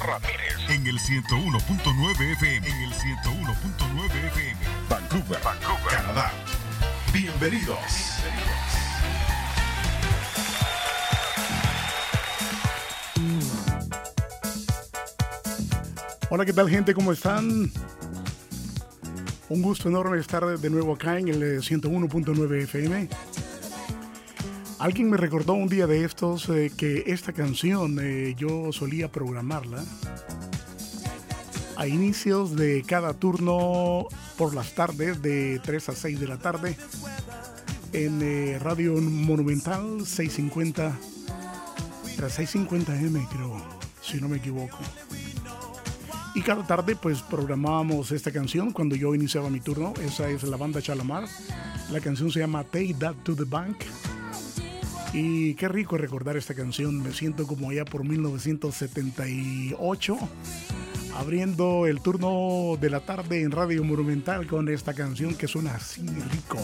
Ramírez. En el 101.9 FM. En el 101.9 FM. Vancouver, Canadá. Bienvenidos. Hola, ¿qué tal, gente? ¿Cómo están? Un gusto enorme estar de nuevo acá en el 101.9 FM. Alguien me recordó un día de estos que esta canción yo solía programarla a inicios de cada turno por las tardes de 3 a 6 de la tarde en Radio Monumental 650, 650M creo, si no me equivoco. Y cada tarde pues programábamos esta canción cuando yo iniciaba mi turno. Esa es la banda Shalamar. La canción se llama Take That to the Bank. Y qué rico recordar esta canción. Me siento como allá por 1978 abriendo el turno de la tarde en Radio Monumental con esta canción que suena así rico.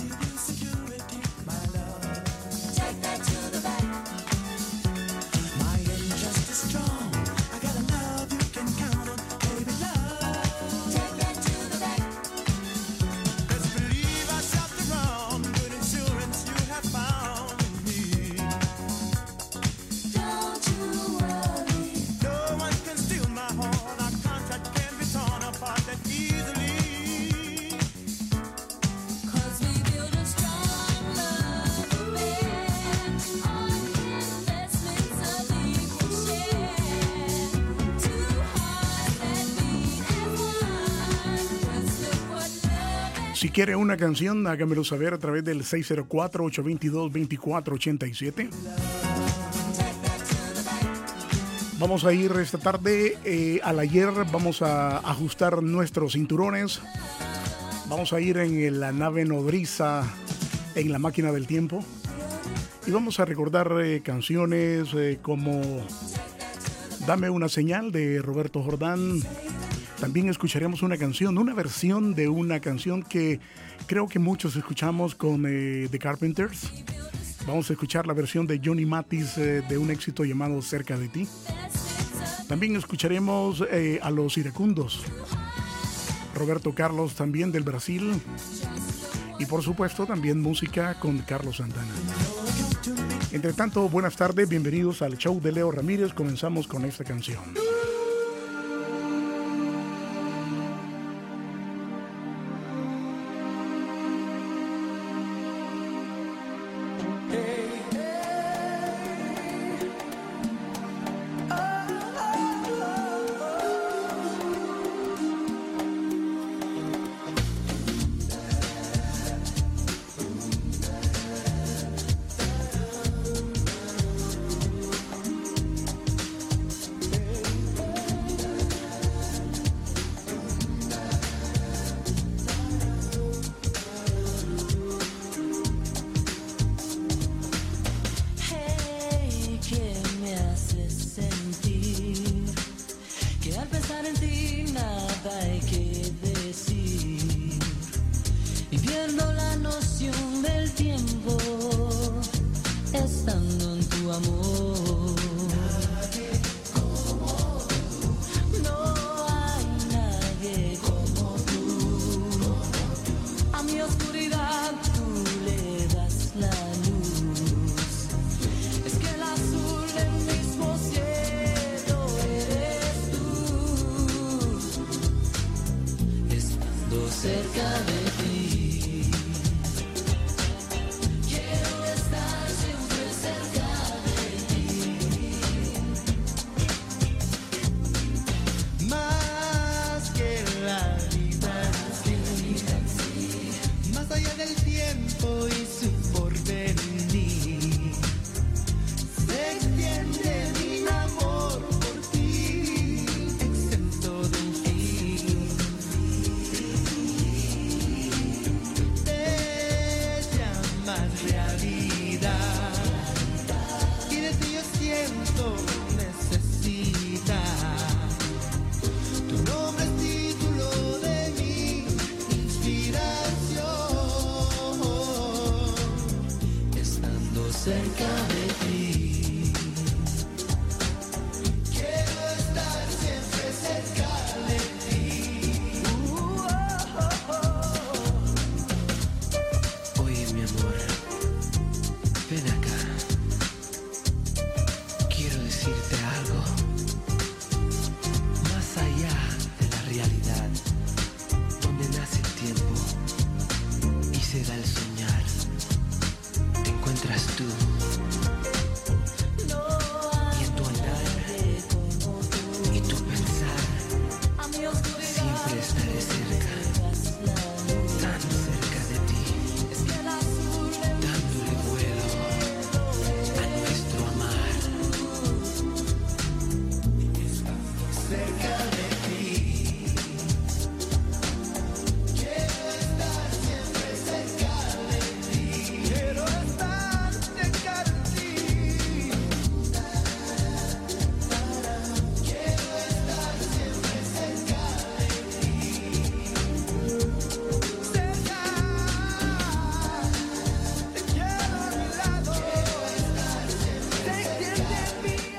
Si quiere una canción, hágamelo saber a través del 604-822-2487. Vamos a ir esta tarde al ayer, vamos a ajustar nuestros cinturones. Vamos a ir en la nave nodriza, en la máquina del tiempo. Y vamos a recordar canciones como Dame una señal de Roberto Jordán. También escucharemos una canción, una versión de una canción que creo que muchos escuchamos con The Carpenters. Vamos a escuchar la versión de Johnny Mathis de un éxito llamado Cerca de ti. También escucharemos a los iracundos. Roberto Carlos también del Brasil. Y por supuesto también música con Carlos Santana. Entre tanto, buenas tardes, bienvenidos al show de Leo Ramírez. Comenzamos con esta canción.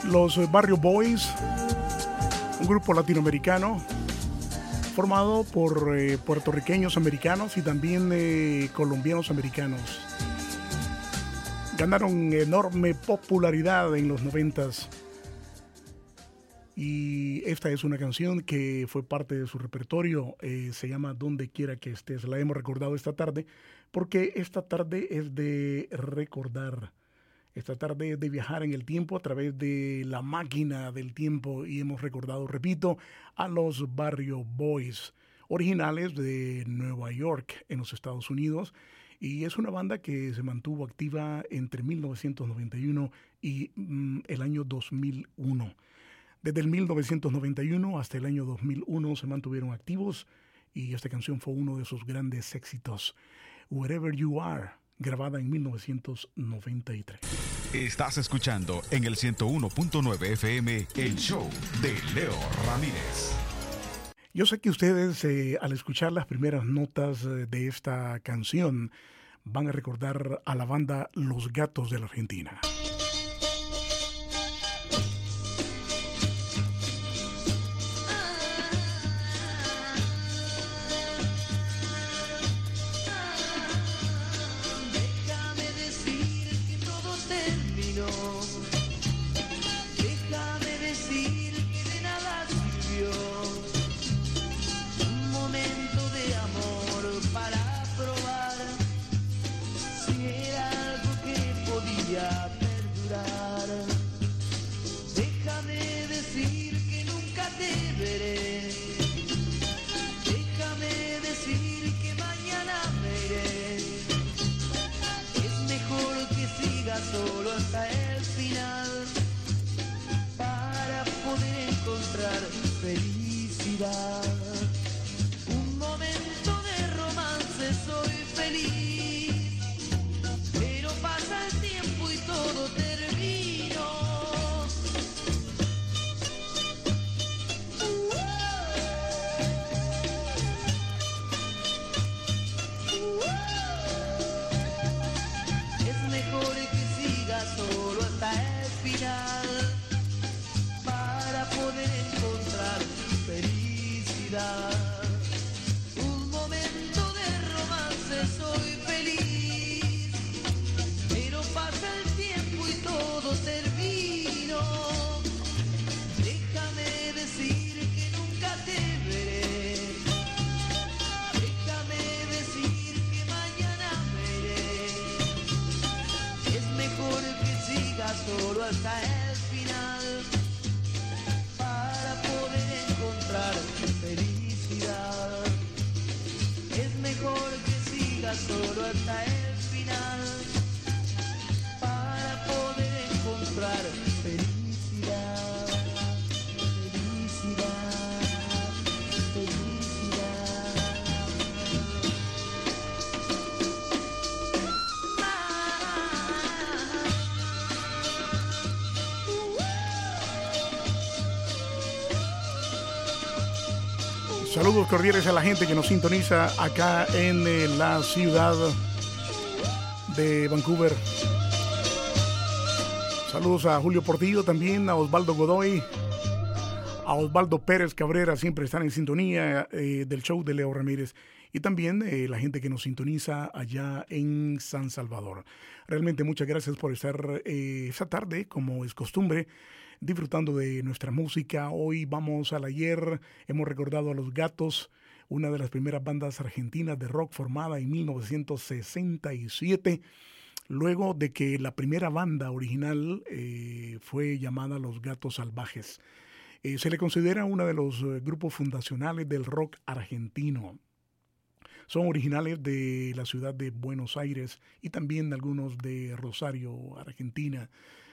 Los Barrio Boys, un grupo latinoamericano formado por puertorriqueños americanos y también colombianos americanos. Ganaron enorme popularidad en los 90s. Y esta es una canción que fue parte de su repertorio, se llama Donde quiera que estés. La hemos recordado esta tarde porque esta tarde es de recordar. Esta tarde es de viajar en el tiempo a través de la máquina del tiempo y hemos recordado, repito, a los Barrio Boys, originales de Nueva York en los Estados Unidos. Y es una banda que se mantuvo activa entre 1991 y el año 2001. Desde el 1991 hasta el año 2001 se mantuvieron activos y esta canción fue uno de sus grandes éxitos, Wherever You Are, grabada en 1993. Estás escuchando en el 101.9 FM el show de Leo Ramírez. Yo sé que ustedes al escuchar las primeras notas de esta canción van a recordar a la banda Los Gatos de la Argentina. Solo hasta el final para poder encontrar felicidad. Un momento de romance, soy feliz, pero pasa el tiempo y todo terminó. Es mejor solo hasta el final para poder encontrar felicidad. Un momento de romance, soy feliz, pero pasa el tiempo y todo terminó. Déjame decir que nunca te veré, déjame decir que mañana me iré. Es mejor que siga solo hasta el final para poder encontrar felicidad. Es mejor que siga solo hasta el final para poder encontrar felicidad. Felicidad, felicidad. Saludos cordiales a la gente que nos sintoniza acá en la ciudad de Vancouver. Saludos a Julio Portillo también, a Osvaldo Godoy, a Osvaldo Pérez Cabrera, siempre están en sintonía del show de Leo Ramírez. Y también la gente que nos sintoniza allá en San Salvador. Realmente muchas gracias por estar esta tarde, como es costumbre, disfrutando de nuestra música. Hoy vamos al ayer, hemos recordado a Los Gatos, una de las primeras bandas argentinas de rock formada en 1967, luego de que la primera banda original fue llamada Los Gatos Salvajes. Se le considera uno de los grupos fundacionales del rock argentino. Son originales de la ciudad de Buenos Aires y también algunos de Rosario, Argentina.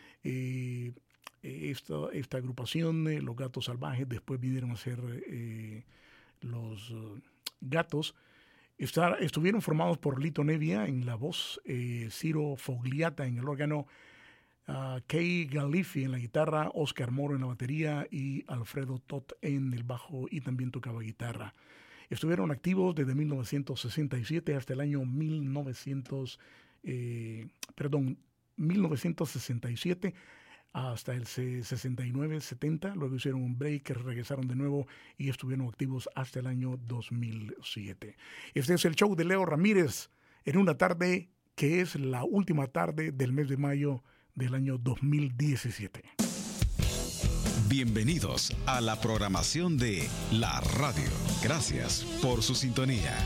Esta agrupación, Los Gatos Salvajes, después vinieron a ser Los Gatos. Estuvieron formados por Lito Nevia en la voz, Ciro Fogliata en el órgano, Kay Galifi en la guitarra, Oscar Moro en la batería y Alfredo Tot en el bajo y también tocaba guitarra. Estuvieron activos desde 1967 hasta el año 1967 hasta el 69-70, luego hicieron un break, regresaron de nuevo y estuvieron activos hasta el año 2007. Este es el show de Leo Ramírez en una tarde que es la última tarde del mes de mayo del año 2017. Bienvenidos a la programación de la radio. Gracias por su sintonía.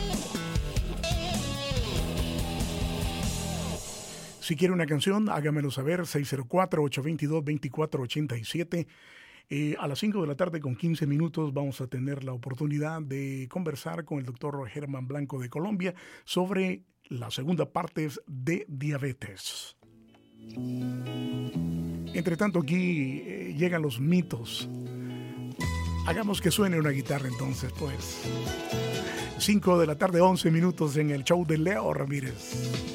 Si quiere una canción, hágamelo saber, 604-822-2487. A las 5 de la tarde con 15 minutos vamos a tener la oportunidad de conversar con el doctor Germán Blanco de Colombia sobre la segunda parte de diabetes. Entre tanto, aquí llegan los mitos. Hagamos que suene una guitarra entonces, pues. 5 de la tarde, 11 minutos en el show de Leo Ramírez.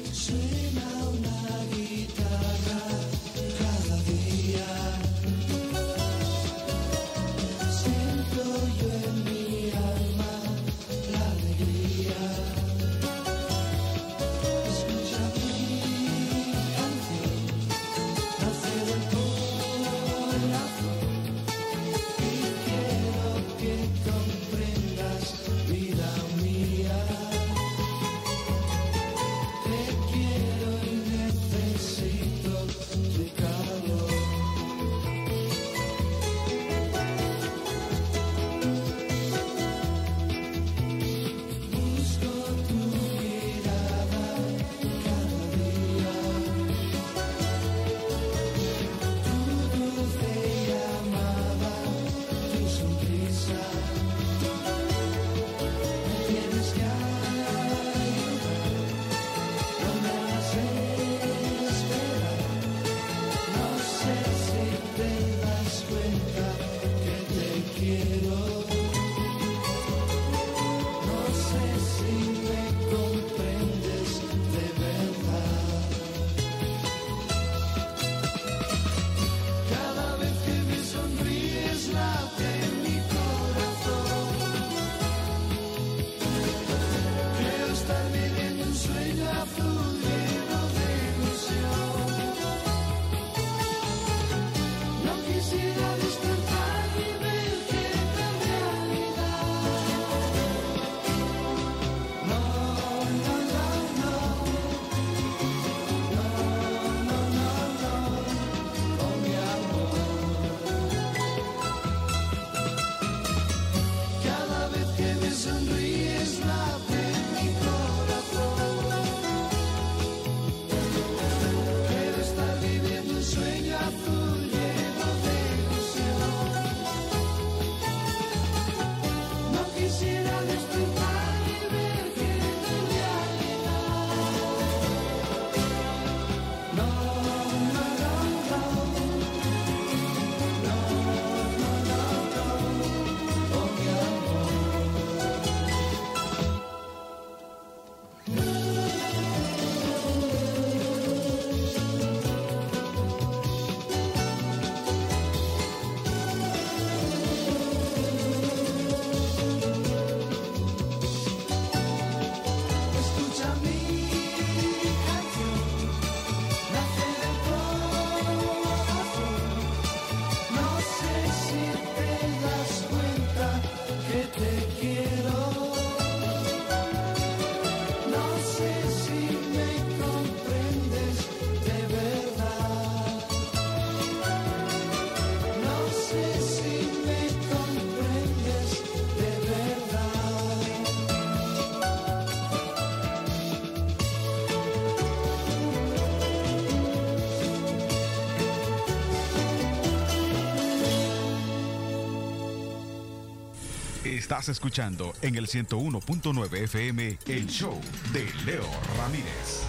Estás escuchando en el 101.9 FM el show de Leo Ramírez.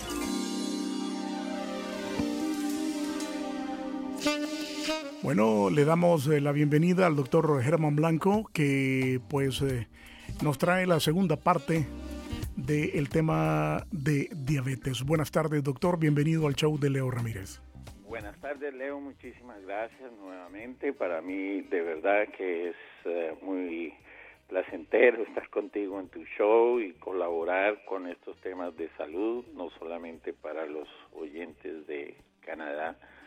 Bueno, le damos la bienvenida al doctor Germán Blanco, que pues nos trae la segunda parte del tema de diabetes. Buenas tardes, doctor. Bienvenido al show de Leo Ramírez. Buenas tardes, Leo. Muchísimas gracias nuevamente. Para mí, de verdad que es muy placentero estar contigo en tu show y colaborar con estos temas de salud, no solamente para los oyentes de Canadá,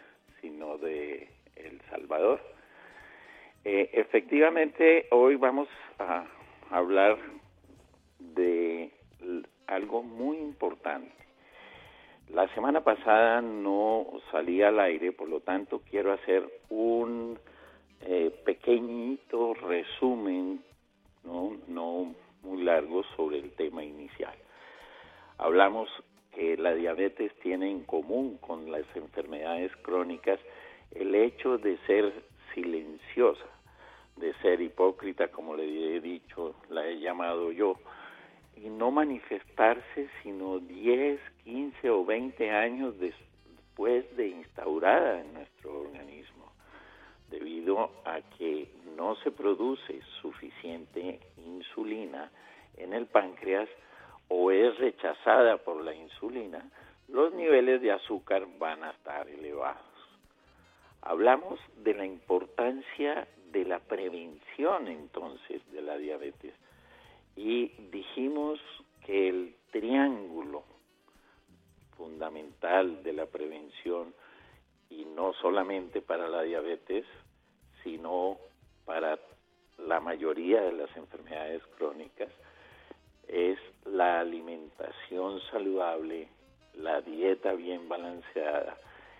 sino de El Salvador. Efectivamente, hoy vamos a hablar de algo muy importante. La semana pasada no salí al aire, por lo tanto quiero hacer un pequeñito resumen, no muy largo, sobre el tema inicial. Hablamos que la diabetes tiene en común con las enfermedades crónicas el hecho de ser silenciosa, de ser hipócrita, como le he dicho, la he llamado yo, y no manifestarse sino 10, 15 o 20 años después de instaurada en nuestro organismo, debido a que no se produce suficiente insulina en el páncreas o es rechazada por la insulina, los niveles de azúcar van a estar elevados. Hablamos de la importancia de la prevención entonces de la diabetes y dijimos que el triángulo fundamental de la prevención, y no solamente para la diabetes, sino para la mayoría de las enfermedades crónicas, es la alimentación saludable, la dieta bien balanceada,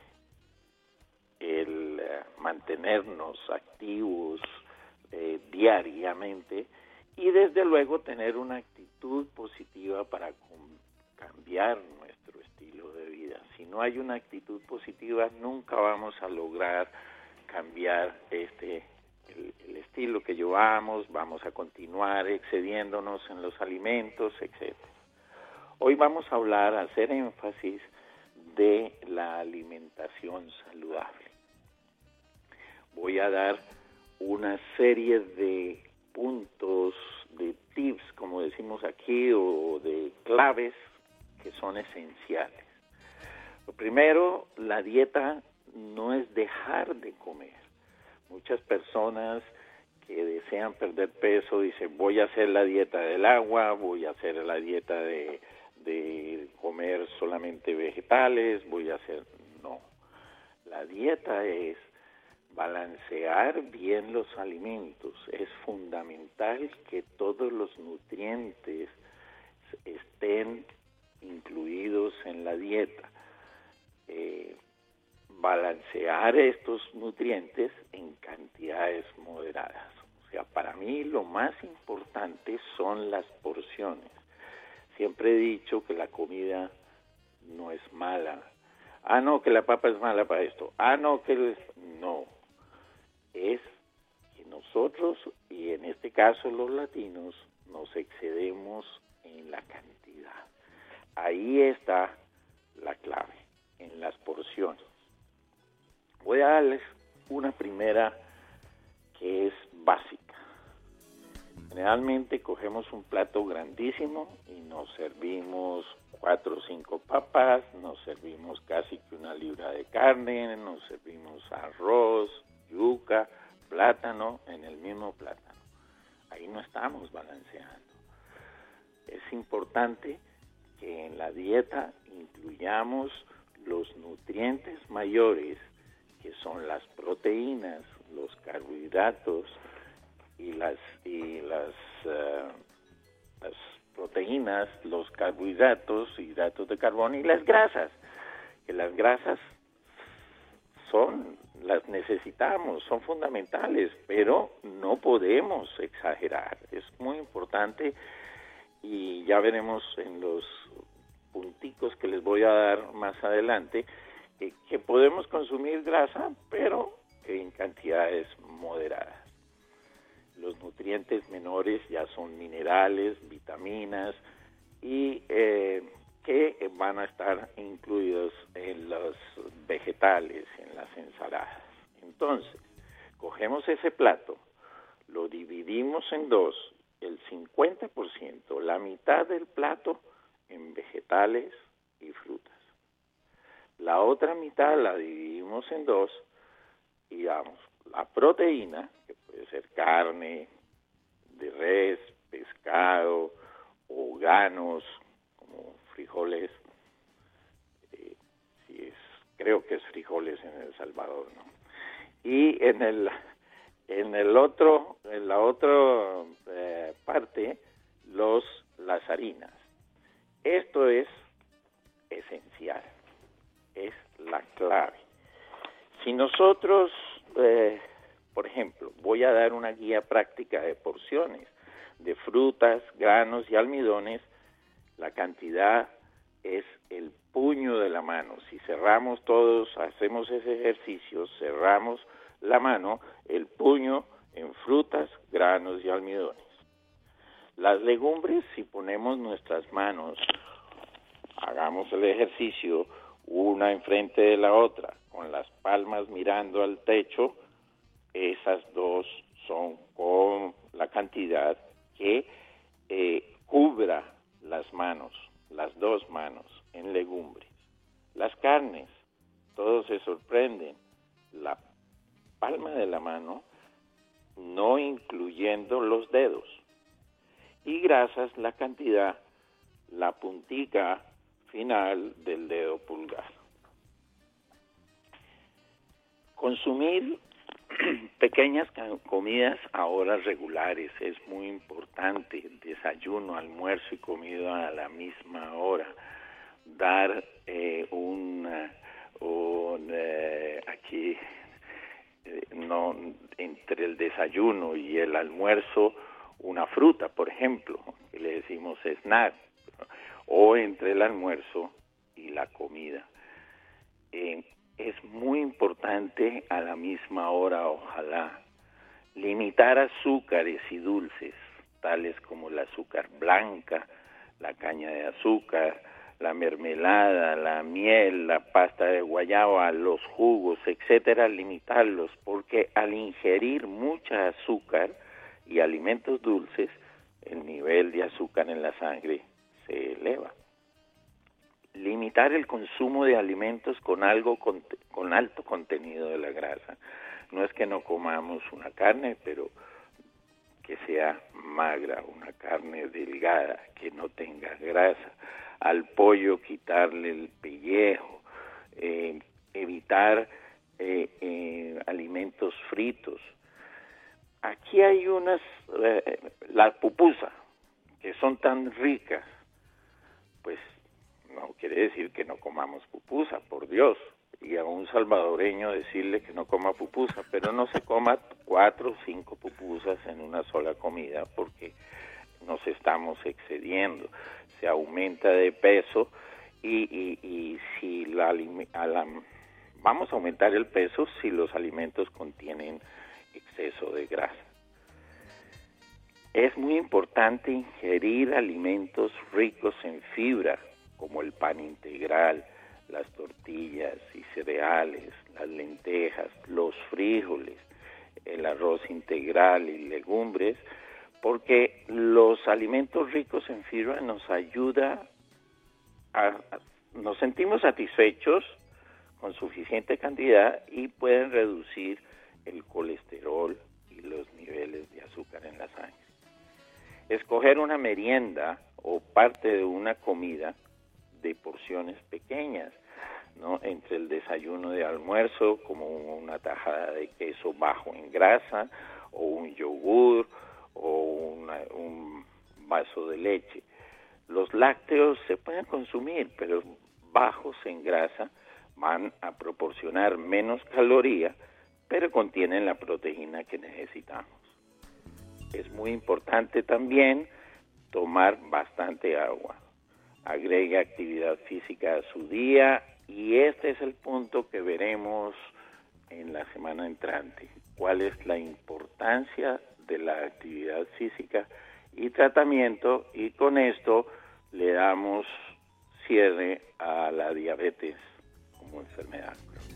el mantenernos activos diariamente y desde luego tener una actitud positiva para cambiar nuestro estilo de vida. Si no hay una actitud positiva, nunca vamos a lograr cambiar el estilo que llevamos, vamos a continuar excediéndonos en los alimentos, etc. Hoy vamos a hablar, a hacer énfasis de la alimentación saludable. Voy a dar una serie de puntos, de tips, como decimos aquí, o de claves que son esenciales. Lo primero, la dieta no es dejar de comer. Muchas personas que desean perder peso dicen, voy a hacer la dieta del agua, voy a hacer la dieta de comer solamente vegetales, voy a hacer... No, la dieta es balancear bien los alimentos. Es fundamental que todos los nutrientes estén incluidos en la dieta. Balancear estos nutrientes en cantidades moderadas. O sea, para mí lo más importante son las porciones. Siempre he dicho que la comida no es mala. No, que la papa es mala para esto. No, que... No. Es que nosotros, y en este caso los latinos, nos excedemos en la cantidad. Ahí está la clave, en las porciones. Voy a darles una primera que es básica. Generalmente cogemos un plato grandísimo y nos servimos 4 o 5 papas, nos servimos casi que 1 libra de carne, nos servimos arroz, yuca, plátano en el mismo plátano. Ahí no estamos balanceando. Es importante que en la dieta incluyamos los nutrientes mayores, que son las proteínas, los carbohidratos y las proteínas, los carbohidratos, hidratos de carbono y las grasas. Que las grasas las necesitamos, son fundamentales, pero no podemos exagerar. Es muy importante y ya veremos en los punticos que les voy a dar más adelante que podemos consumir grasa, pero en cantidades moderadas. Los nutrientes menores ya son minerales, vitaminas y que van a estar incluidos en los vegetales, en las ensaladas. Entonces, cogemos ese plato, lo dividimos en dos, el 50%, la mitad del plato en vegetales y frutas. La otra mitad la dividimos en dos y damos la proteína, que puede ser carne de res, pescado o granos como frijoles, si es creo que es frijoles en El Salvador, ¿no? Y en la otra parte, las harinas. Esto es esencial, es la clave. Si nosotros, por ejemplo, voy a dar una guía práctica de porciones de frutas, granos y almidones, la cantidad es el puño de la mano. Si cerramos todos, hacemos ese ejercicio, cerramos la mano, el puño en frutas, granos y almidones. Las legumbres, si ponemos nuestras manos, hagamos el ejercicio, una enfrente de la otra, con las palmas mirando al techo, esas dos son con la cantidad que cubra las manos, las dos manos en legumbres. Las carnes, todos se sorprenden, la palma de la mano, no incluyendo los dedos. Y grasas, la cantidad, la puntica final del dedo pulgar. Consumir pequeñas comidas a horas regulares es muy importante. Desayuno, almuerzo y comida a la misma hora. Dar entre el desayuno y el almuerzo una fruta, por ejemplo, que le decimos snack, o entre el almuerzo y la comida. Es muy importante a la misma hora, ojalá, limitar azúcares y dulces, tales como el azúcar blanca, la caña de azúcar, la mermelada, la miel, la pasta de guayaba, los jugos, etcétera, limitarlos, porque al ingerir mucha azúcar y alimentos dulces, el nivel de azúcar en la sangre se eleva. Limitar el consumo de alimentos con alto contenido de la grasa. No es que no comamos una carne, pero que sea magra, una carne delgada, que no tenga grasa. Al pollo quitarle el pellejo, evitar alimentos fritos. Aquí hay la pupusa, que son tan ricas, pues no quiere decir que no comamos pupusa, por Dios, y a un salvadoreño decirle que no coma pupusa, pero no se coma 4 o 5 pupusas en una sola comida, porque nos estamos excediendo, se aumenta de peso y si vamos a aumentar el peso si los alimentos contienen exceso de grasa. Es muy importante ingerir alimentos ricos en fibra, como el pan integral, las tortillas y cereales, las lentejas, los frijoles, el arroz integral y legumbres, porque los alimentos ricos en fibra nos ayuda nos sentimos satisfechos con suficiente cantidad y pueden reducir el colesterol y los niveles de azúcar en la sangre. Escoger una merienda o parte de una comida de porciones pequeñas, ¿no? Entre el desayuno de almuerzo, como una tajada de queso bajo en grasa, o un yogur, o un vaso de leche. Los lácteos se pueden consumir, pero bajos en grasa, van a proporcionar menos caloría, pero contienen la proteína que necesitamos. Es muy importante también tomar bastante agua. Agregue actividad física a su día y este es el punto que veremos en la semana entrante. ¿Cuál es la importancia de la actividad física y tratamiento? Y con esto le damos cierre a la diabetes como enfermedad.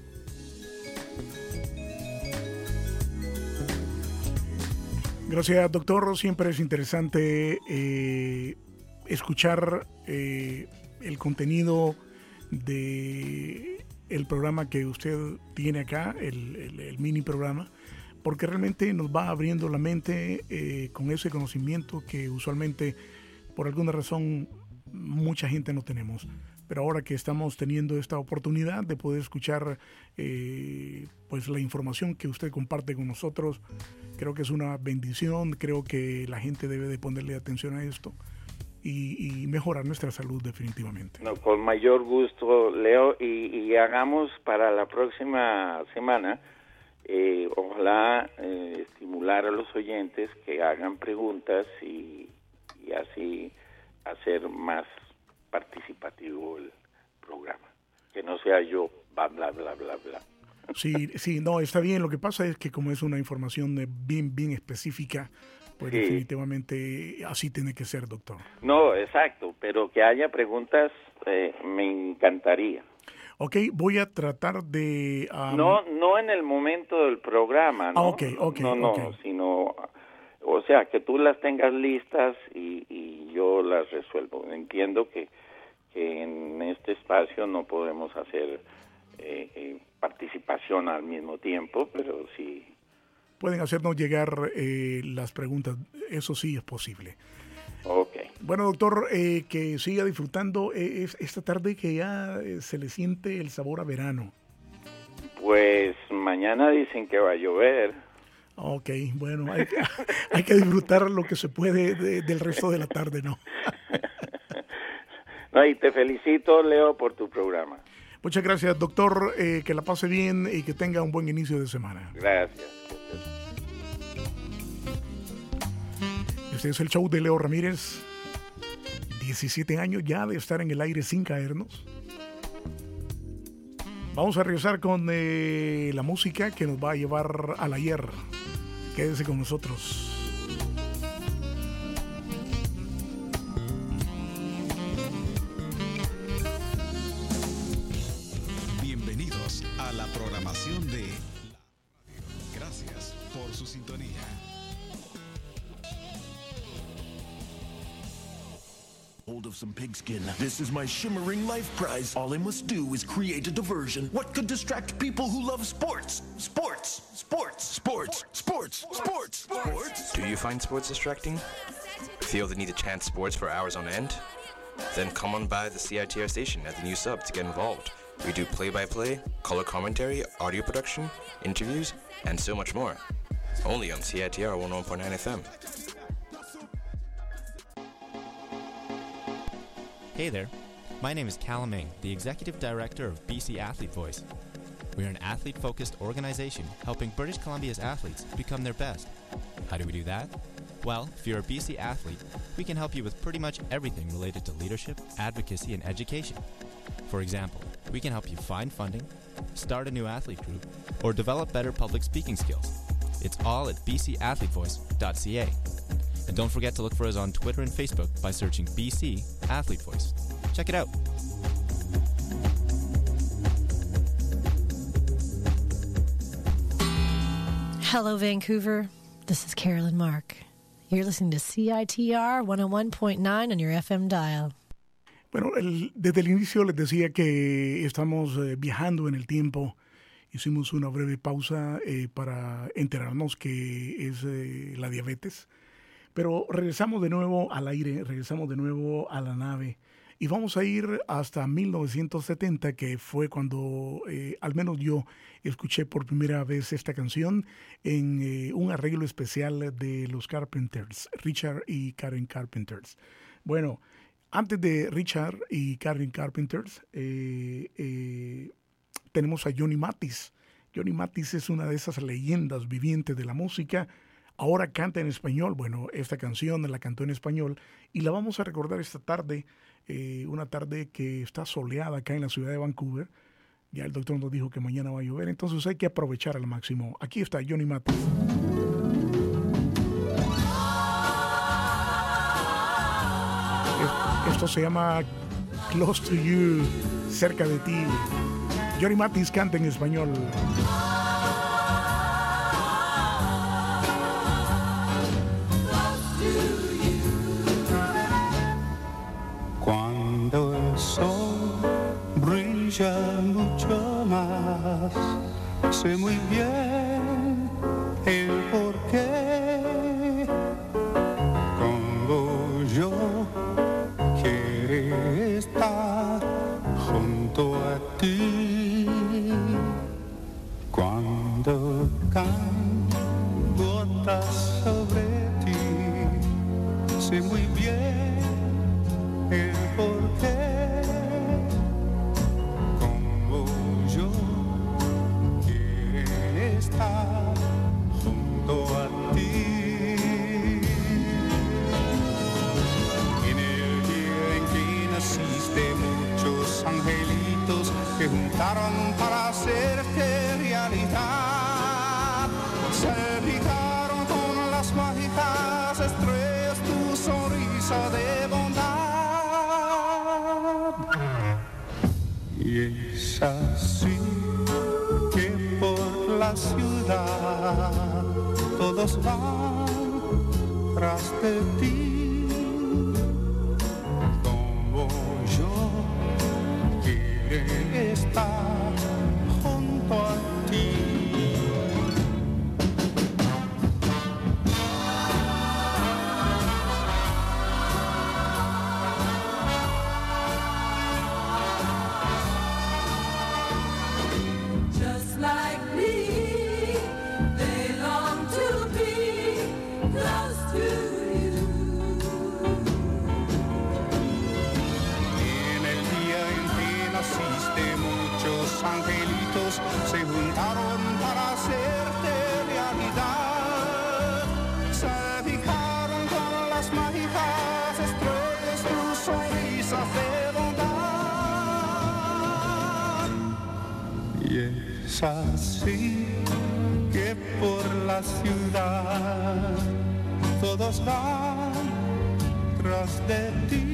Gracias, doctor. Siempre es interesante escuchar el contenido de el programa que usted tiene acá, el mini programa, porque realmente nos va abriendo la mente con ese conocimiento que usualmente, por alguna razón, mucha gente no tenemos. pero ahora que estamos teniendo esta oportunidad de poder escuchar pues la información que usted comparte con nosotros, creo que es una bendición, creo que la gente debe de ponerle atención a esto y mejorar nuestra salud definitivamente. No, con mayor gusto, Leo, y hagamos para la próxima semana, ojalá estimular a los oyentes que hagan preguntas y así hacer más participativo el programa, que no sea yo bla bla bla bla bla. Sí, no, está bien. Lo que pasa es que como es una información bien específica, pues sí, definitivamente así tiene que ser, doctor. No, exacto, pero que haya preguntas me encantaría. Ok, voy a tratar de... No en el momento del programa, ¿no? Okay. Sino, o sea, que tú las tengas listas y yo las resuelvo. Entiendo que en este espacio no podemos hacer participación al mismo tiempo, pero sí... Pueden hacernos llegar las preguntas, eso sí es posible. Ok. Bueno, doctor, que siga disfrutando esta tarde que ya se le siente el sabor a verano. Pues mañana dicen que va a llover. Ok, bueno, hay que disfrutar lo que se puede del resto de la tarde, ¿no? No, y te felicito, Leo, por tu programa. Muchas gracias, doctor, que la pase bien y que tenga un buen inicio de semana. Gracias. Este es el show de Leo Ramírez. 17 años ya de estar en el aire sin caernos. Vamos a regresar con la música que nos va a llevar al ayer. Quédese con nosotros. Bienvenidos a la programación de la radio. Gracias por su sintonía. Hold of some pigskin. This is my shimmering life prize. All I must do is create a diversion. What could distract people who love sports? Sports. Do you find sports distracting? Feel the need to chant sports for hours on end? Then come on by the CITR station at the new sub to get involved. We do play-by-play, color commentary, audio production, interviews, and so much more. Only on CITR 101.9 FM. Hey there, my name is Callum Ming, the Executive Director of BC Athlete Voice. We are an athlete-focused organization helping British Columbia's athletes become their best. How do we do that? Well, if you're a BC athlete, we can help you with pretty much everything related to leadership, advocacy, and education. For example, we can help you find funding, start a new athlete group, or develop better public speaking skills. It's all at bcathletevoice.ca. And don't forget to look for us on Twitter and Facebook by searching BC Athlete Voice. Check it out. Hello, Vancouver. This is Carolyn Mark. You're listening to CITR 101.9 on your FM dial. Bueno, desde el inicio les decía que estamos viajando en el tiempo. Hicimos una breve pausa para enterarnos que es la diabetes. Pero regresamos de nuevo al aire, regresamos de nuevo a la nave y vamos a ir hasta 1970, que fue cuando al menos yo escuché por primera vez esta canción en un arreglo especial de los Carpenters, Richard y Karen Carpenters. Bueno, antes de Richard y Karen Carpenters tenemos a Johnny Mathis. Johnny Mathis es una de esas leyendas vivientes de la música. Ahora canta en español. Bueno, esta canción la cantó en español y la vamos a recordar esta tarde, una tarde que está soleada acá en la ciudad de Vancouver. Ya el doctor nos dijo que mañana va a llover, entonces hay que aprovechar al máximo. Aquí está Johnny Mathis. Esto se llama Close to You, cerca de ti. Johnny Mathis canta en español. Cuando el sol brilla mucho más, sé muy bien el porqué. Como yo quiero estar importa sobre ti. Sé muy bien el porqué. Como yo quiero estar junto a ti. En el día en que naciste, muchos angelitos que juntaron para hacerte realidad. Se fijaron con las mágicas estrellas tu sonrisa de bondad. Y es así que por la ciudad todos van tras de ti. Como yo quiero estar junto a ti. Just like me, they long to be close to you. En el día en que naciste, muchos angelitos se juntaron para hacerte realidad. Se fijaron con las mágicas estrellas tus sonrisas de bondad. Y es así que por la ciudad todos van tras de ti.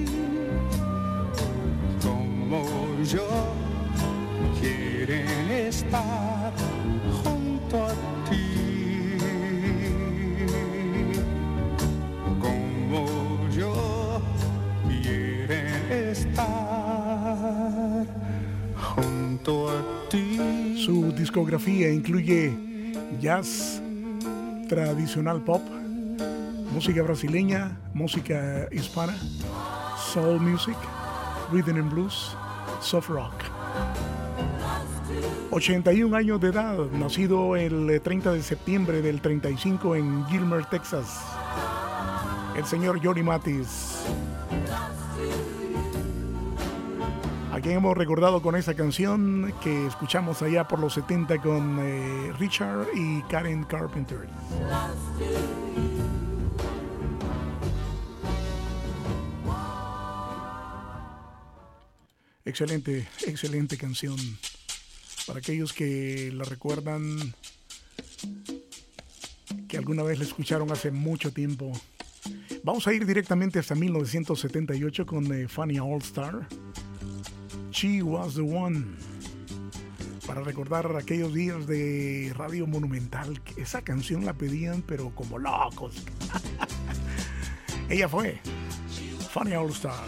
Como yo quieren estar junto a ti. Como yo quieren estar junto a ti. Su discografía incluye jazz, tradicional pop, música brasileña, música hispana, soul music, rhythm and blues, soft rock. 81 años de edad, nacido el 30 de septiembre del 35 en Gilmer, Texas. El señor Johnny Mathis, a quien hemos recordado con esa canción que escuchamos allá por los 70 con Richard y Karen Carpenter. Excelente, excelente canción. Para aquellos que la recuerdan, que alguna vez la escucharon hace mucho tiempo. Vamos a ir directamente hasta 1978 con Fania All Star. She Was the One. Para recordar aquellos días de Radio Monumental. Esa canción la pedían, pero como locos. Ella fue Fania All Star.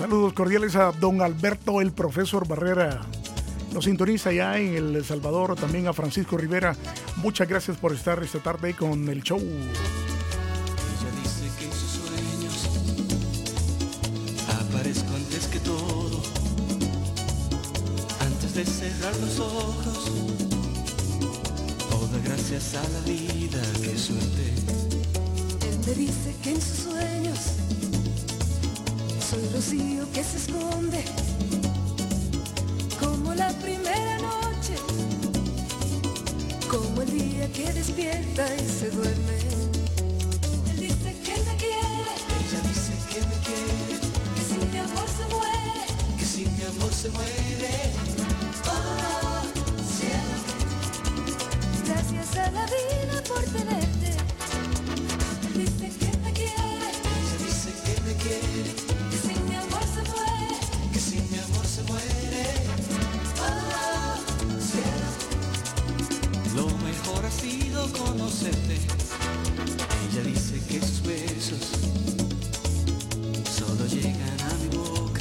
Saludos cordiales a don Alberto, el profesor Barrera. Nos sintoniza ya en El Salvador, también a Francisco Rivera. Muchas gracias por estar esta tarde con el show. Ella dice que en sus sueños aparezco antes que todo, antes de cerrar los ojos. Toda gracias a la vida, qué suerte. Él me dice que en sus sueños soy rocío que se esconde, como la primera noche, como el día que despierta y se duerme. Él dice que me quiere, Ella dice que me quiere, que si mi amor se muere, que si mi amor se muere. oh cielo, gracias a la vida por tenerte. Él dice que me quiere, Ella dice que me quiere, que si mi amor se muere, que si mi amor se muere. oh cielo, Lo mejor ha sido conocerte. Ella dice que sus besos solo llegan a mi boca,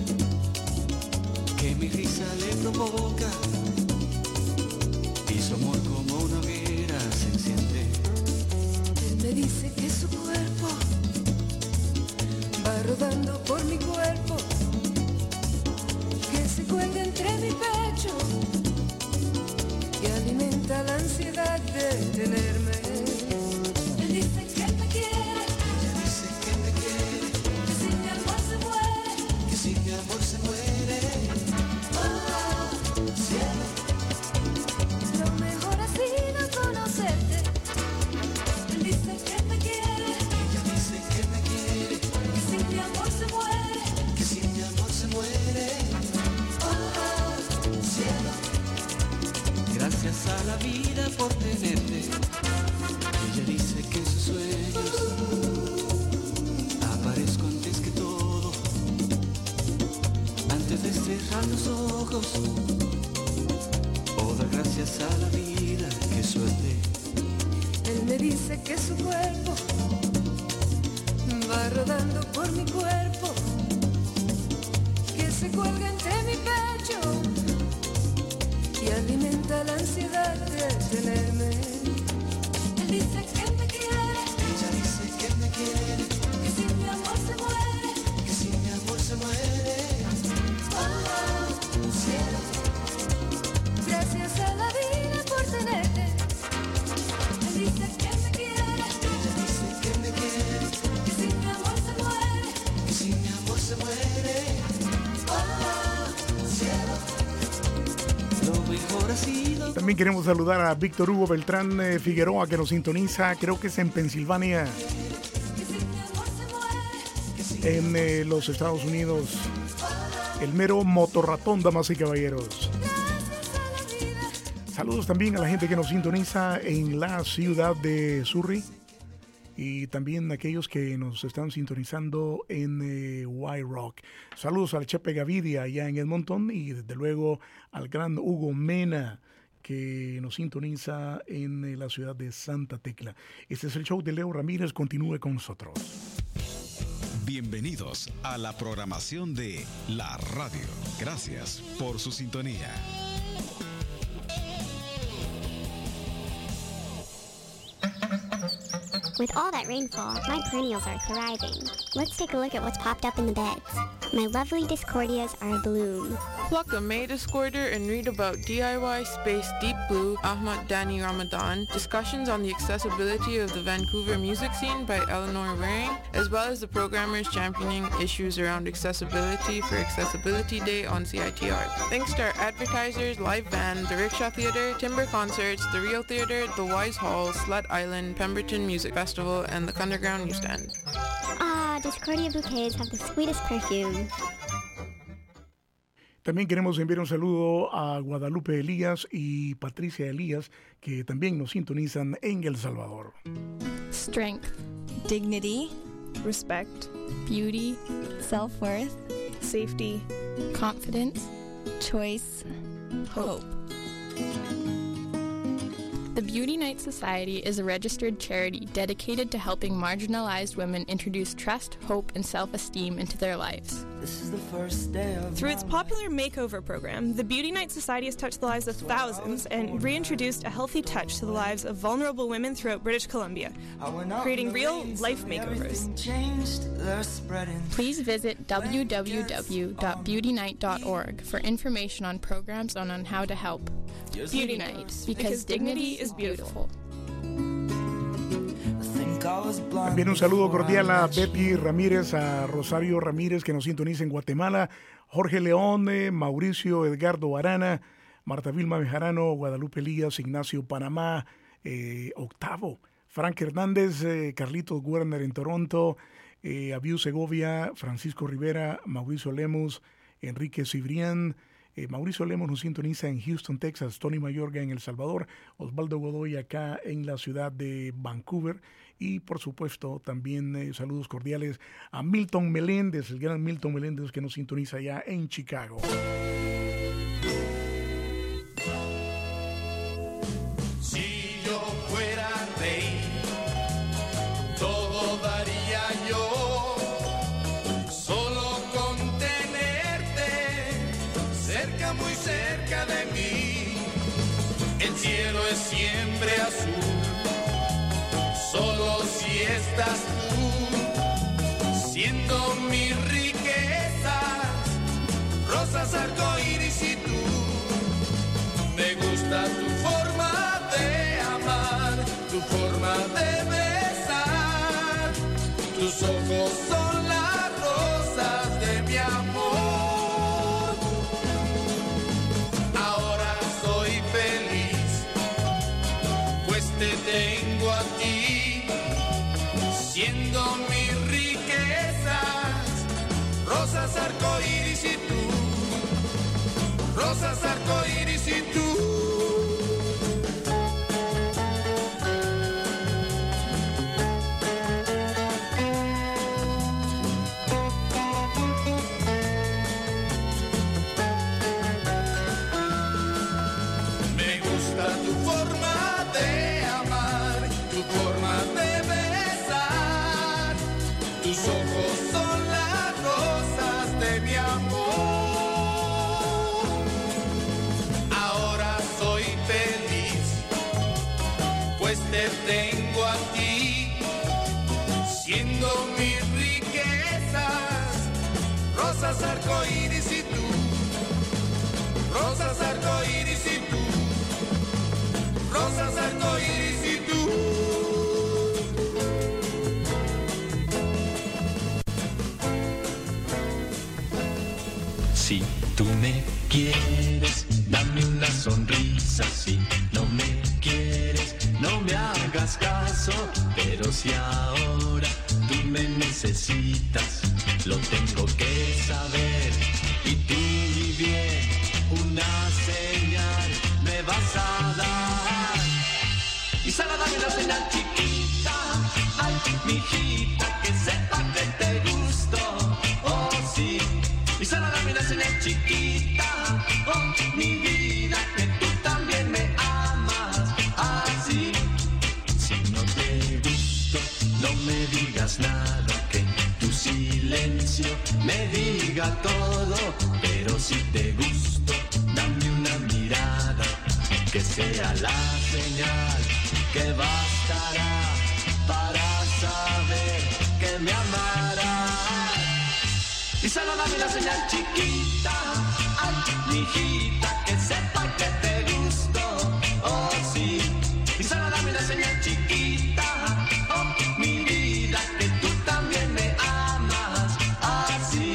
que mi risa le provoca y su amor como una hoguera se enciende. él me dice que su cuerpo va rodando por mi cuerpo, que se cuelga entre mi pecho y alimenta la ansiedad de tenerme. Él dice que me quiere, Ella dice que me quiere, que si mi amor se muere, que si mi amor se muere. oh cielo, lo mejor ha sido conocerte. Él dice que me quiere, Ella dice que me quiere, que si mi amor se muere, que si mi amor se muere. oh cielo, Gracias a la vida por tenerte. Ella dice que en sus sueños aparezco antes que todo, antes de cerrar los ojos. Oh, da gracias a la vida, qué suerte. él me dice que su cuerpo va rodando por mi cuerpo, que se cuelga entre mi pecho y alimenta la ansiedad de tenerme. Él dice que me quiere, Ella dice que me quiere, que si mi amor se muere, que si mi amor se muere. oh cielo, gracias a la vida por tenerte. Él dice que me quiere, Ella dice que me quiere, que si mi amor se muere, que si mi amor se muere. oh cielo, Lo mejor ha sido. También queremos saludar a Víctor Hugo Beltrán Figueroa, que nos sintoniza, creo que es en Pensilvania, que si mi amor se muere, en los Estados Unidos. El mero motorratón, damas y caballeros. Saludos también a la gente que nos sintoniza en la ciudad de Surrey y también a aquellos que nos están sintonizando en White Rock. Saludos al Chepe Gavidia allá en Edmonton y desde luego al gran Hugo Mena, que nos sintoniza en la ciudad de Santa Tecla. Este es el show de Leo Ramírez. Continúe con nosotros. Bienvenidos a la programación de la radio. Gracias por su sintonía. With all that rainfall, my perennials are thriving. Let's take a look at what's popped up in the beds. My lovely Discordias are abloom. Pluck a May Discorder and read about DIY Space Deep Blue, Ahmad Dani Ramadan, discussions on the accessibility of the Vancouver music scene by Eleanor Waring, as well as the programmers championing issues around accessibility for Accessibility Day on CITR. Thanks to our advertisers, live band, the Rickshaw Theatre, Timber Concerts, the Rio Theatre, the Wise Hall, Slut Island, Pemberton Music Festival, and the Underground Newsstand. Ah, Discordia bouquets have the sweetest perfume. También queremos enviar un saludo a Guadalupe Elías y Patricia Elías, que también nos sintonizan en El Salvador. Strength, dignity, respect, beauty, self-worth, safety, confidence, choice, hope. The Beauty Night Society is a registered charity dedicated to helping marginalized women introduce trust, hope, and self-esteem into their lives. This is the first day of Through its popular makeover program, the Beauty Night Society has touched the lives of thousands and reintroduced a healthy touch to the lives of vulnerable women throughout British Columbia, creating real life makeovers. Please visit www.beautynight.org for information on programs and on how to help. Beauty Night, because dignity is beautiful. También un saludo cordial a Betty Ramírez, a Rosario Ramírez, que nos sintoniza en Guatemala, Jorge León, Mauricio Edgardo Arana, Marta Vilma Bejarano, Guadalupe Elías, Ignacio Panamá, Octavo, Frank Hernández, Carlitos Werner en Toronto, Abiu Segovia, Francisco Rivera, Mauricio Lemos, Enrique Cibrián, Mauricio Lemos nos sintoniza en Houston, Texas, Tony Mayorga en El Salvador, Osvaldo Godoy acá en la ciudad de Vancouver y por supuesto también saludos cordiales a Milton Meléndez, el gran Milton Meléndez que nos sintoniza allá en Chicago. Si yo fuera rey, todo daría yo, solo con tenerte cerca, muy cerca de mí. El cielo es siempre azul, solo si estás tú, siendo mi riqueza, rosas, arcoíris y tú. Me gusta tu forma de amar, tu forma de besar, tus ojos son las rosas de mi amor. Ahora soy feliz, pues te tengo a ti, siendo mis riquezas, rosas, arcoíris y tú, rosas, arcoíris y tú. Me gusta tu forma de amar, tu forma de besar, tus ojos son las rosas de mi amor. Ahora soy feliz, pues te tengo a ti, siendo mis riquezas, rosas, arcoíris y tú, rosas, arcoíris y tú, rosas, arcoíris y tú. Si tú me quieres, dame una sonrisa. Si no me quieres, no me hagas caso. Pero si ahora tú me necesitas, lo tengo que saber. Y tú, mi bien, una señal me vas a dar. Y solo dame una señal chiquita, ay, mi hijita, que sepa que te gusto. Oh, sí. Y solo dame una señal chiquita, oh, mi vida, que tú también me amas, así. Si no te gusto, no me digas nada, que tu silencio me diga todo. Pero si te gusto, dame una mirada, que sea la señal que bastará para saber que me amarás. Y solo dame la señal chiquita, ay, mi hijita, que sepa que te gusto, oh sí. Y solo dame la señal chiquita, oh, mi vida, que tú también me amas, así.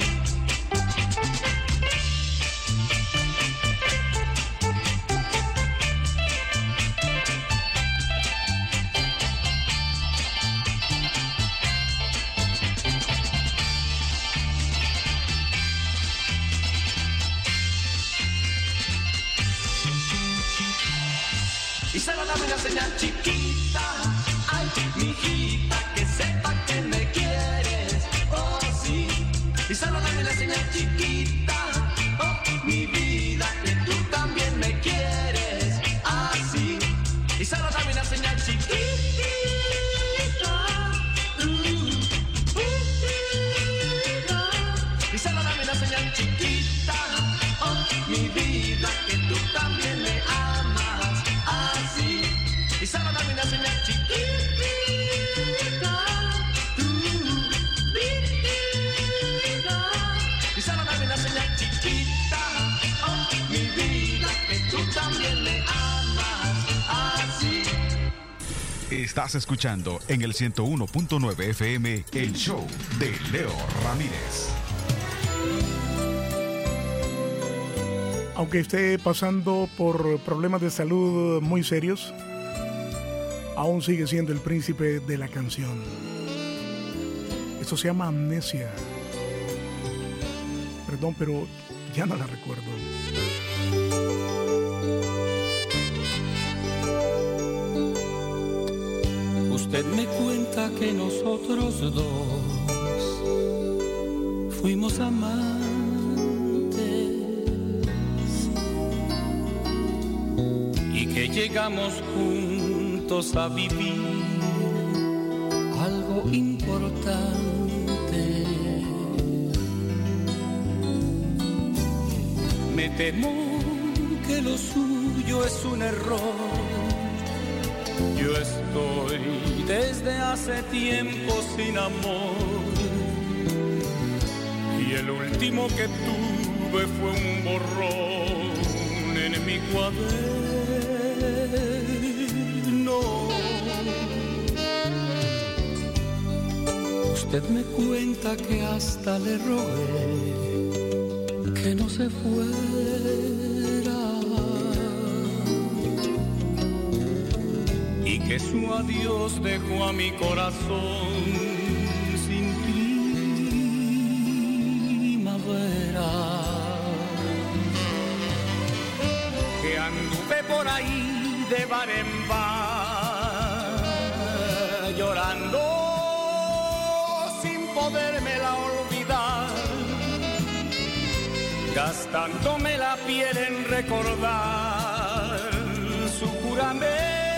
Y solo dame una señal chiquita, ay, mi hijita, que sepa que me quieres, oh sí. Y solo dame una señal chiquita, oh, mi vida, que tú también me quieres, así. Y solo dame señal chiquita, oh, mi vida, que tú también me amas así. Y solo dame una señal chiquita, vida. Y solo dame una señal chiquita, oh, mi vida, que tú también me amas así. Estás escuchando en el 101.9 FM el show de Leo Ramírez. Aunque esté pasando por problemas de salud muy serios, aún sigue siendo el príncipe de la canción. Esto se llama Amnesia. Perdón, pero ya no la recuerdo. Usted me cuenta que nosotros dos fuimos amantes y que llegamos juntos a vivir algo importante. Me temo que lo suyo es un error. Yo estoy desde hace tiempo sin amor y el último que tuve fue un borrón en mi cuaderno. Usted me cuenta que hasta le rogué que no se fuera y que su adiós dejó a mi corazón sin primavera. Que anduve por ahí de bar en bar llorando sin podérmela olvidar, gastándome la piel en recordar su juramento.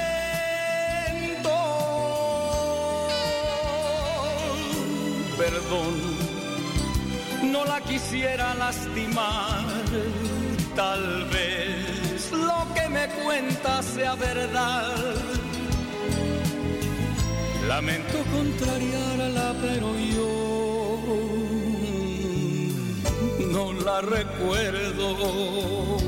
Perdón, no la quisiera lastimar, tal vez lo que me cuenta sea verdad. Lamento contrariarla, pero yo no la recuerdo.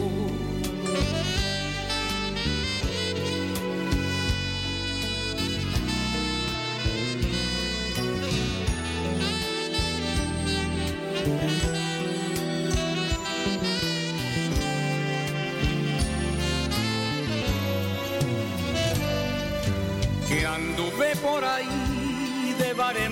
Que anduve por ahí de bar en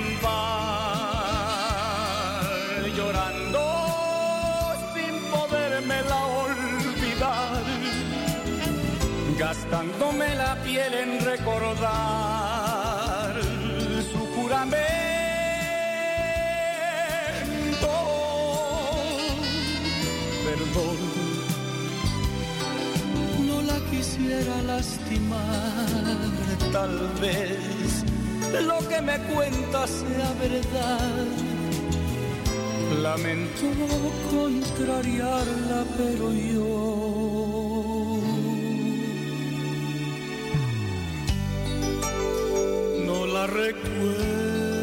bar llorando sin podérmela olvidar, gastándome la piel en recordar su juramento. Perdón, no la quisiera lastimar, tal vez lo que me cuenta sea verdad. Lamento contrariarla, pero yo no la recuerdo.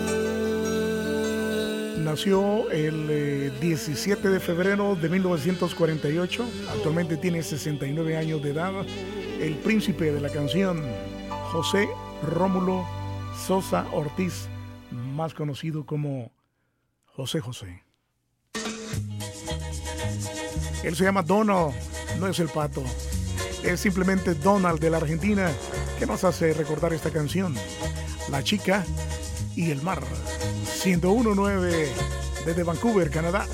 Nació el 17 de febrero de 1948. Actualmente tiene 69 años de edad. El príncipe de la canción, José Rómulo Sosa Ortiz, más conocido como José José. Él se llama Donald, no es el Pato. Es simplemente Donald de la Argentina, que nos hace recordar esta canción, La Chica y el Mar. 101.9 desde Vancouver, Canadá.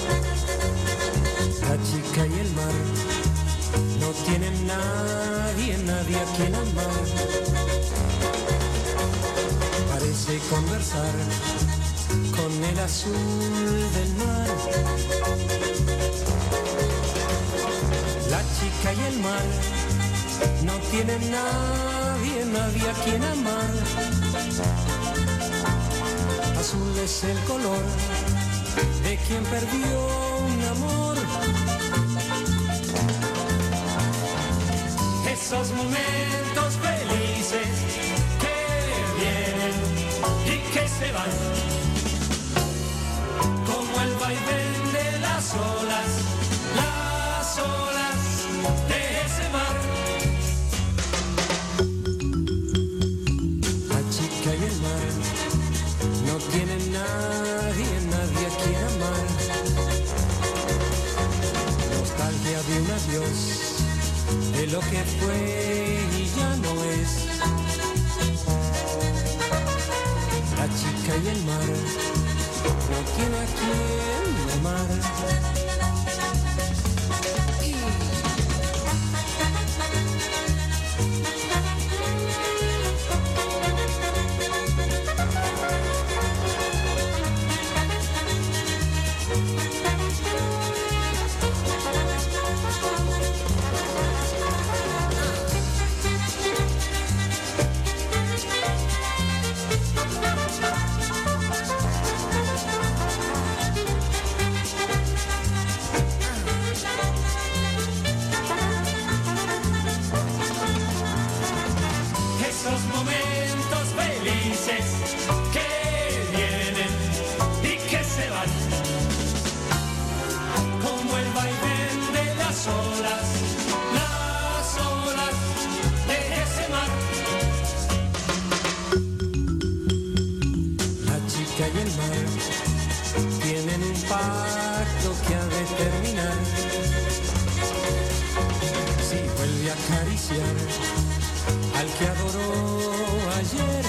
La chica y el mar no tienen nadie a quien amar. Parece conversar con el azul del mar. La chica y el mar no tienen nadie a quien amar. Azul es el color de quien perdió un amor. Esos momentos felices que vienen y que se van, como el vaivén de las olas de ese mar. La chica y el mar no tienen nadie a quien amar. Nostalgia de un adiós, de lo que fue y ya no es. La chica y el mar no tiene a quien amar. Al que adoró ayer,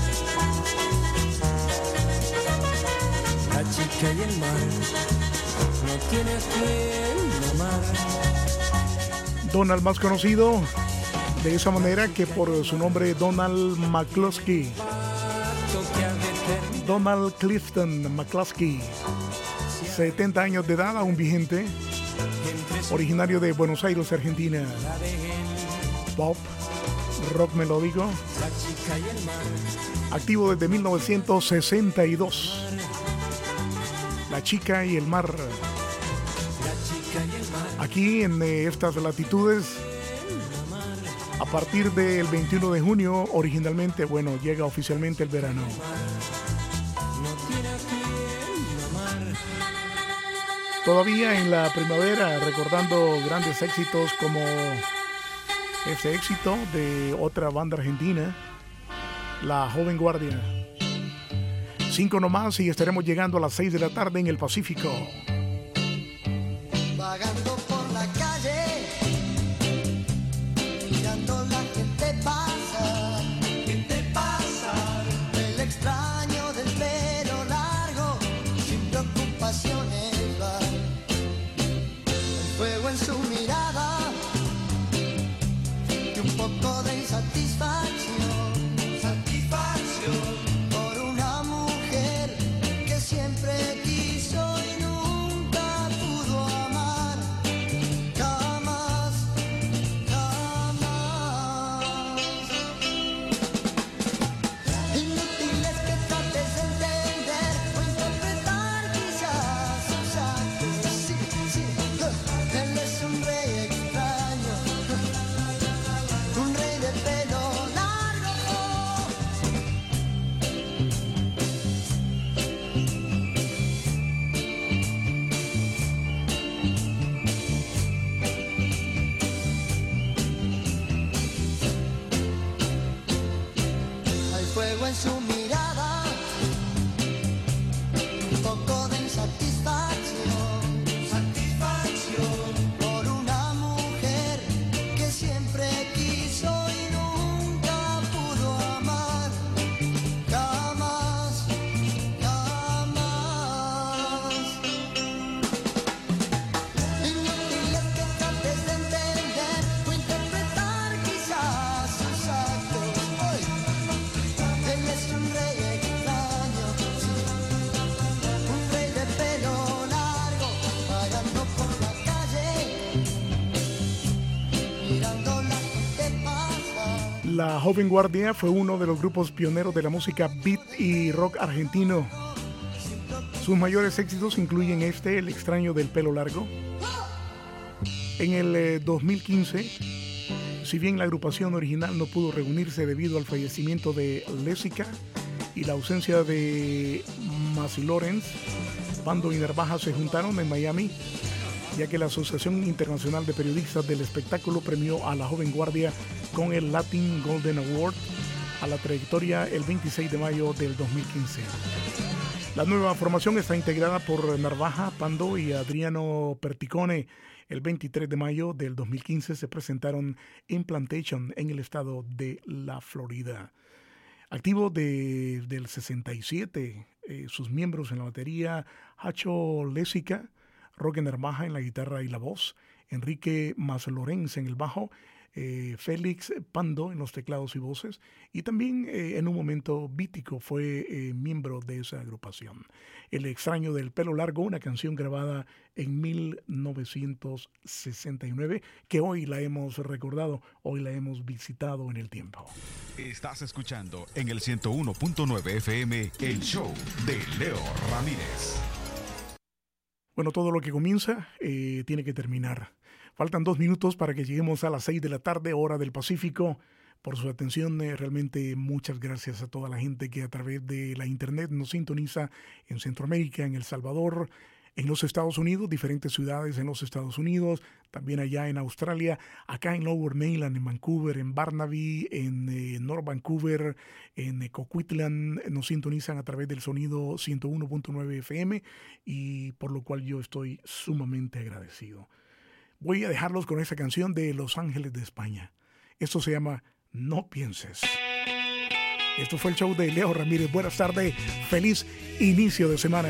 la chica y el mar no tiene a quien amar. Donald, más conocido de esa manera que por su nombre Donald McCluskey. Donald Clifton McCluskey, 70 años de edad, aún vigente, originario de Buenos Aires, Argentina. Pop, rock melódico, activo desde 1962. La chica y el mar. Aquí en estas latitudes, a partir del 21 de junio, originalmente, bueno, llega oficialmente el verano. Todavía en la primavera, recordando grandes éxitos como este éxito de otra banda argentina, La Joven Guardia. 5 nomás y estaremos llegando a las 6 de la tarde en el Pacífico. Vagando por la calle, mirando la gente pasa. ¿Qué te pasa? El extraño del pelo largo, sin preocupaciones va. El fuego en su mirada y un poco de insatisfacción. Por una mujer que siempre quiso y nunca pudo amar. Jamás, jamás. Inútil es que trates de entender o interpretar quizás sus actos. Sí, sí, él es un rey extraño, un rey de pelo largo. Hay fuego en su mirada, un poco de insatisfacción. Por una mujer que siempre quiso y nunca pudo amar. Jamás, jamás. Inútil es que trates de entender o interpretar quizás sus actos. Hoy, él es un rey extraño, sí, un rey de pelo largo, vagando por la calle, mirando la gente pasar. La Joven Guardia fue uno de los grupos pioneros de la música beat y rock argentino. Sus mayores éxitos incluyen El extraño del pelo largo. En el 2015, si bien la agrupación original no pudo reunirse debido al fallecimiento de Lessica y la ausencia de Masi Lawrence, Pando y Narvaja se juntaron en Miami, ya que la Asociación Internacional de Periodistas del Espectáculo premió a la joven guardia con el Latin Golden Award a la trayectoria el 26 de mayo del 2015. La nueva formación está integrada por Narvaja, Pando y Adriano Perticone. El 23 de mayo del 2015 se presentaron en Plantation en el estado de la Florida. Activo del 67, sus miembros en la batería, Hacho Lessica, Roque Narvaja en la guitarra y la voz, Enrique Mas Lorenz en el bajo, Félix Pando en los teclados y voces, y también en un momento Vítico fue miembro de esa agrupación. El extraño del pelo largo, una canción grabada en 1969, que hoy la hemos recordado, hoy la hemos visitado en el tiempo. Estás escuchando en el 101.9 FM el show de Leo Ramírez. Bueno, todo lo que comienza tiene que terminar. Faltan 2 minutos para que lleguemos a las 6 de la tarde, hora del Pacífico. Por su atención, realmente muchas gracias a toda la gente que a través de la internet nos sintoniza en Centroamérica, en El Salvador, en los Estados Unidos, diferentes ciudades en los Estados Unidos, también allá en Australia, acá en Lower Mainland, en Vancouver, en Burnaby, en North Vancouver, en Coquitlam, nos sintonizan a través del sonido 101.9 FM y por lo cual yo estoy sumamente agradecido. Voy a dejarlos con esa canción de Los Ángeles de España. Esto se llama No Pienses. Esto fue el show de Leo Ramírez. Buenas tardes, feliz inicio de semana.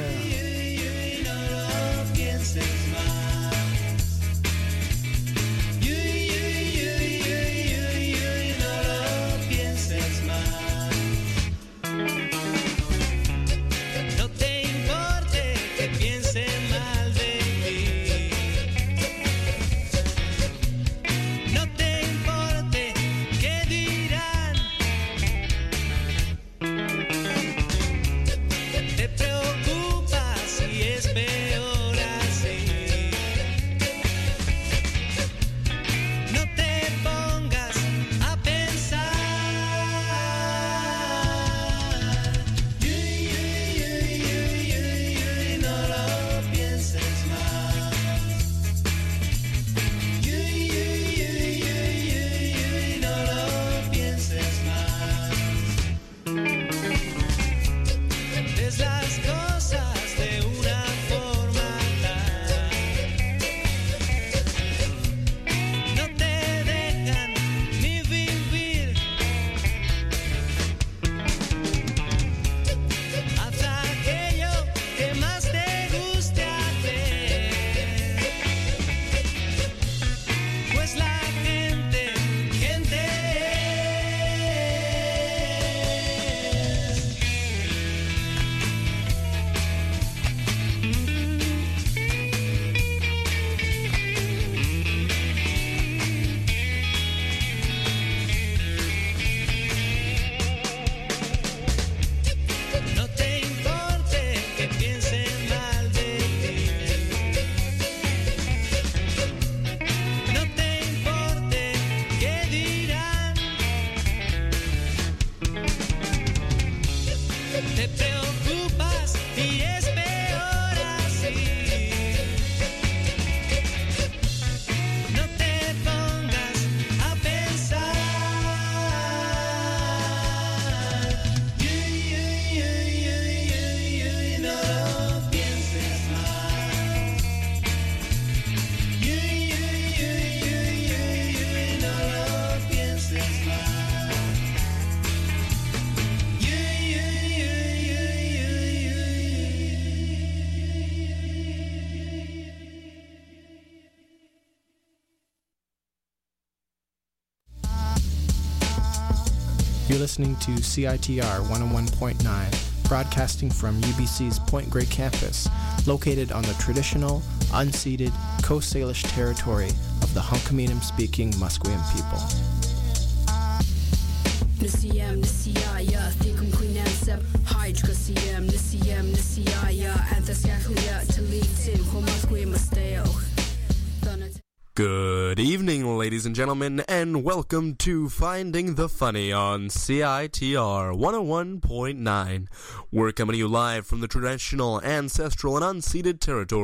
You're listening to CITR 101.9, broadcasting from UBC's Point Grey campus, located on the traditional, unceded Coast Salish territory of the Hunkaminam-speaking Musqueam people. Nasiam, Nasiaya, Thikum Queen Seb, High Aich kasiem nisiem nisiaya antasyahuya talitim homasque masteo. Good evening, ladies and gentlemen, and welcome to Finding the Funny on CITR 101.9. We're coming to you live from the traditional, ancestral, and unceded territory